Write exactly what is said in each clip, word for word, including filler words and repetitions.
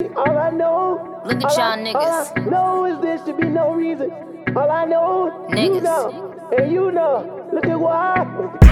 All I know, Look at y'all niggas. All I know is there should be no reason. All I know, Niggas. you know, and you know. Look at why.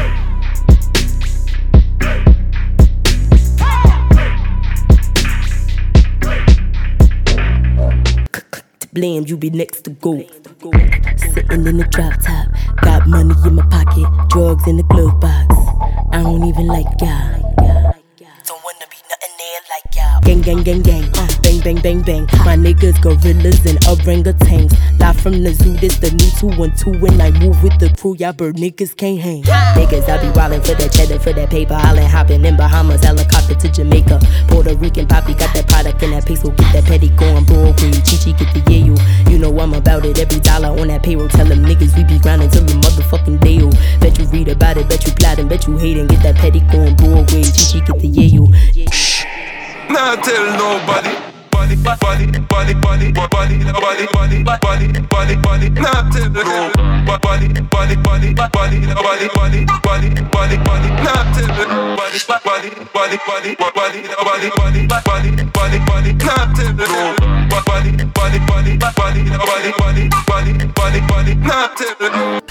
Blame, you be next to go. Sitting in the drop top, got money in my pocket, drugs in the glove box. I don't even like y'all. Don't wanna be nothing there like y'all. Gang, gang, gang, gang, uh, bang, bang, bang, bang. My niggas, gorillas and orangutans. Live from the zoo, this the new two one two. When I move with the crew, y'all bird niggas can't hang. Niggas, I be wildin' for that cheddar, for that paper. Island hopping in Bahamas, helicopter to Jamaica. Puerto Rican poppy got that product in that peso. Get that petty going Broadway. Chi-Chi get the yeah, you. You know I'm about it. Every dollar on that payroll. Tell them niggas we be grindin' till the motherfucking day. Oh, bet you read about it, bet you plotting, bet you hating. Get that petty going Broadway. Chi-Chi get the yeah, you. Nah, tell nobody. Body, body, body, body, body, body, body, body, body, body. Nah, tell no. Body, body, body, body, body, body, body, body, body. Nah, tell body, body, body, body, body, body, body, body, body, body. Nah, tell no. Body, body, body, body, body, body, body, body, body. Nah, tell no.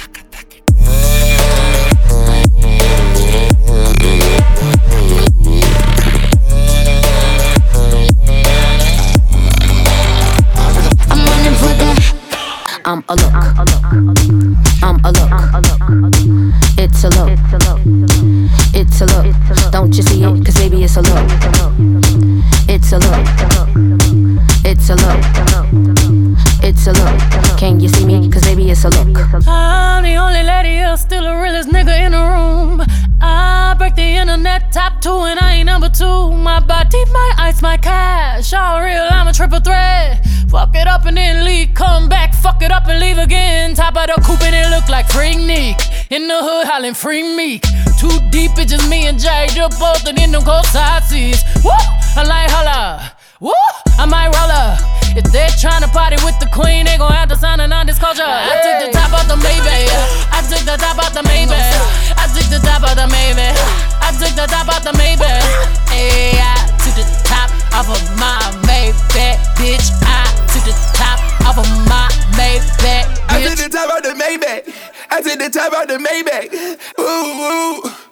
I'm a look, I'm a look, it's a look, it's a look, don't you see it, cause baby it's a look, it's a look, it's a look, it's a look, can you see me, cause baby it's a look. I'm the only lady here, still the realest nigga in the room. I break the internet top two and I ain't number two. My body, my ice, my cash, all real, I'm a triple threat. Fuck it up and then leave, come back, fuck it up and leave again. Top of the coupe and it look like Freak Nick. In the hood hollin' Free Meek. Too deep, it's just me and Jay, you're both and in them cold side seats. Woo! I like holla. Woo! I might roll up. If they're tryna party with the queen, they gon' have to sign a non-disclosure. I took the top off the Maybach. I took the top off the Maybach. I took the top off the Maybach. I took the top off the Maybach. Hey, I took the top off of my Maybach, bitch. I took the top off of my Maybach, bitch. I took the top off the Maybach. I took the top off the Maybach. Ooh, ooh.